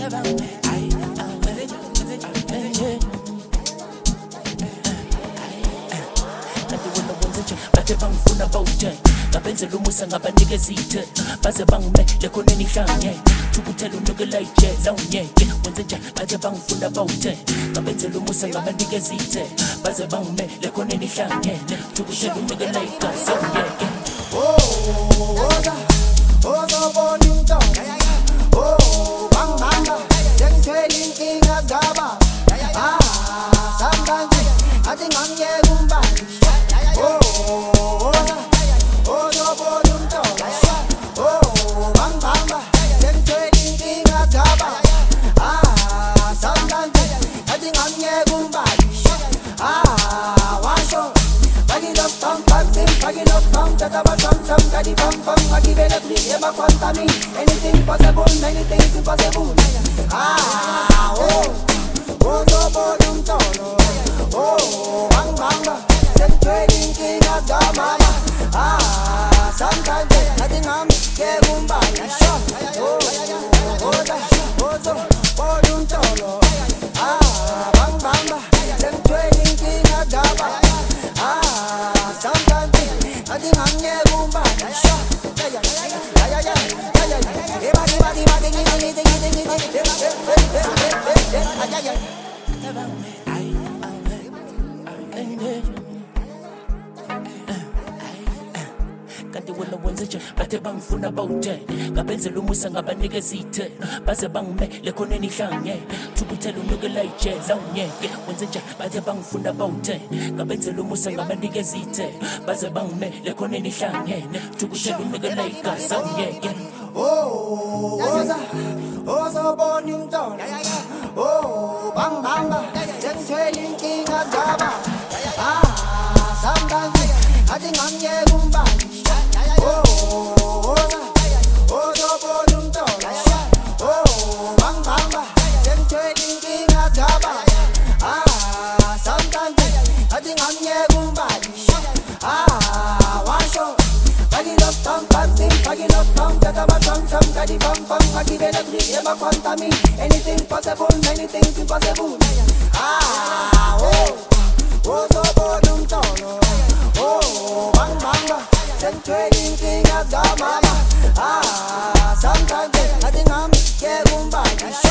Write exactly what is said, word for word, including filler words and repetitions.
Bate bangifuna bawuthenge ngabenzela umusa ngabanikeza iy'the baze bangimele khona enihlange thukuthela unukela ijeza ungeke wenze njani bate bangifuna bawuthenge ngabenzela umusa ngabanikeza iy'the baze bangimele khona enihlangene thukuthela unukela igazi ungeke oza ozobona umntwana oh bangibamba sengithwele inkinga zaba ah sometimes athi ngamyeka umbali oh oza ozobona umntwana oh bangibamba sengithwele inkinga zaba ah sometimes athi ngamyeka umbali ah washo Baggy love pam pam sim, baggy love pam tata ba tam tam, gadi pam pam, baggy bela tri, eba quanta me. Anything possible, anything is possible. Ah oh, oh no bodum tono, oh bang bang, send trading king of the mama. Ah sometimes nothing am, yeah mumba, shot. Oh oh oh oh so bodum tono, ah bang bang, send trading king of the mama. Sometimes I think I'm yeah boomba shot yeah yeah yeah yeah yeah yeah yeah yeah body body body ding ding ding ding ding yeah yeah kanti wena wenze nje bathe bangifuna bawuthenge ngabenzela umusa ngabanikeza iy'the baze bangimele khona enihlangene thukuthela unukela ijeza ungeke wenze nje bathe bangifuna bawuthenge ngabenzela umusa ngabanikeza iy'the baze bangimele khona enihlangene thukuthela unukela igazi ungeke oh oza ozobona umntwana oh bangibamba sengithwele inkinga zaba ah sometimes athi ngamyeka umbali oh oza ozobona umntwana oh bangibamba sengithwele inkinga zaba ah sometimes athi ngamyeka umbali ah washo baggy love pam pam sim, baggy love pam tata ba tam tam, gadi pam pam, baggy bela tri, eba quanta me. Anything possible, anything is possible. Ah oh, oh so bodum tono, oh bang bang, send trading king of the mama. Ah sometimes I think I'm yeah mumba.